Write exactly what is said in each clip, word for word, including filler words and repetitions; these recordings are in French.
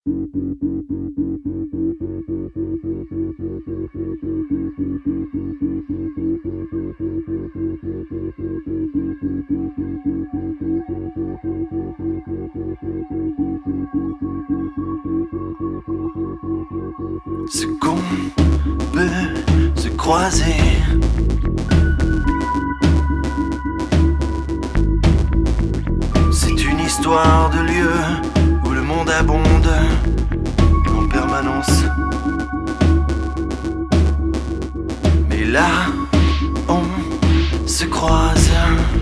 Ce qu'on peut se croiser, c'est une histoire de lieu où le monde abonde en permanence. Mais là, on se croise.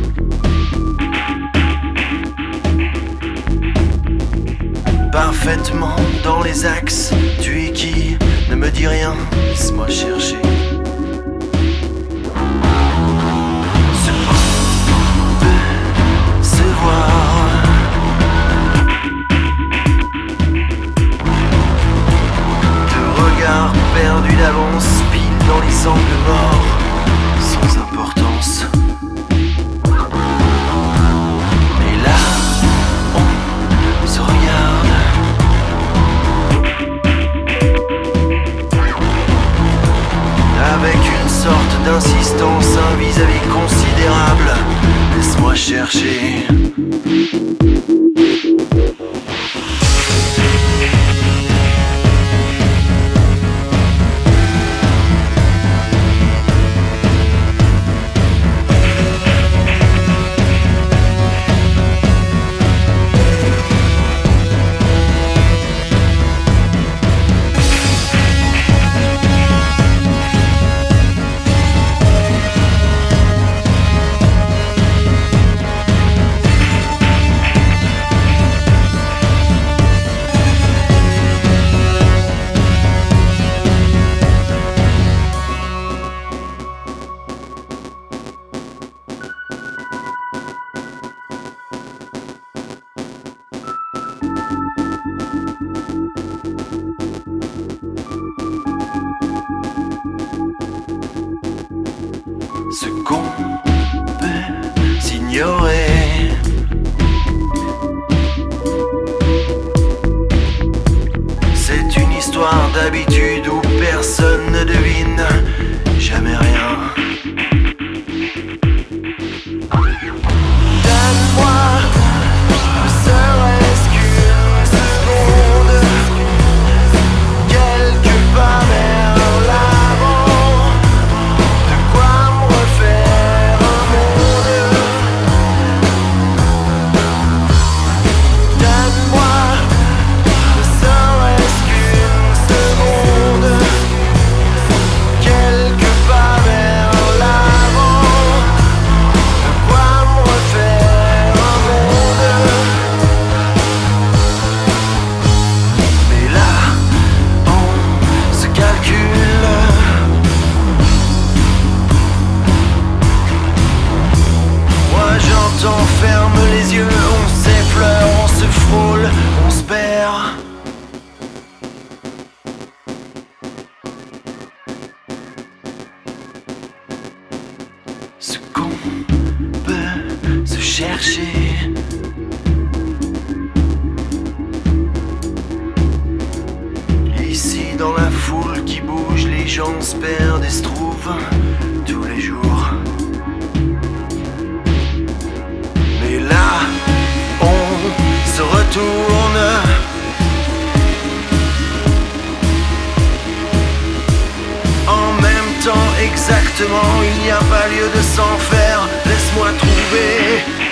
Parfaitement dans les axes. Tu es qui? Ne me dis rien, laisse-moi chercher. Ce qu'on peut se voir. De regards perdus d'avance, pile dans les angles morts, sans importance. Mais là, on se regarde. Avec une sorte d'insistance, un vis-à-vis considérable. Laisse-moi chercher. Ce qu'on peut s'ignorer, c'est une histoire d'habitude où personne ne devine jamais rien. Donne-moi ne serait-ce qu'une seconde, quelque part vers l'avant. De quoi me refaire un monde. Donne-moi ne serait-ce qu'une seconde, quelque part vers l'avant. De quoi me refaire un monde. Mais là, on se calcule. Moi j'entends, ferme les yeux, on s'effleure, on se frôle, on se perd. Ce qu'on peut se chercher, ici dans la foule qui bouge, les gens se perdent et se trouvent tous les jours. Mais là, on se retourne. En même temps, exactement, il n'y a pas lieu de s'en faire. Laisse-moi trouver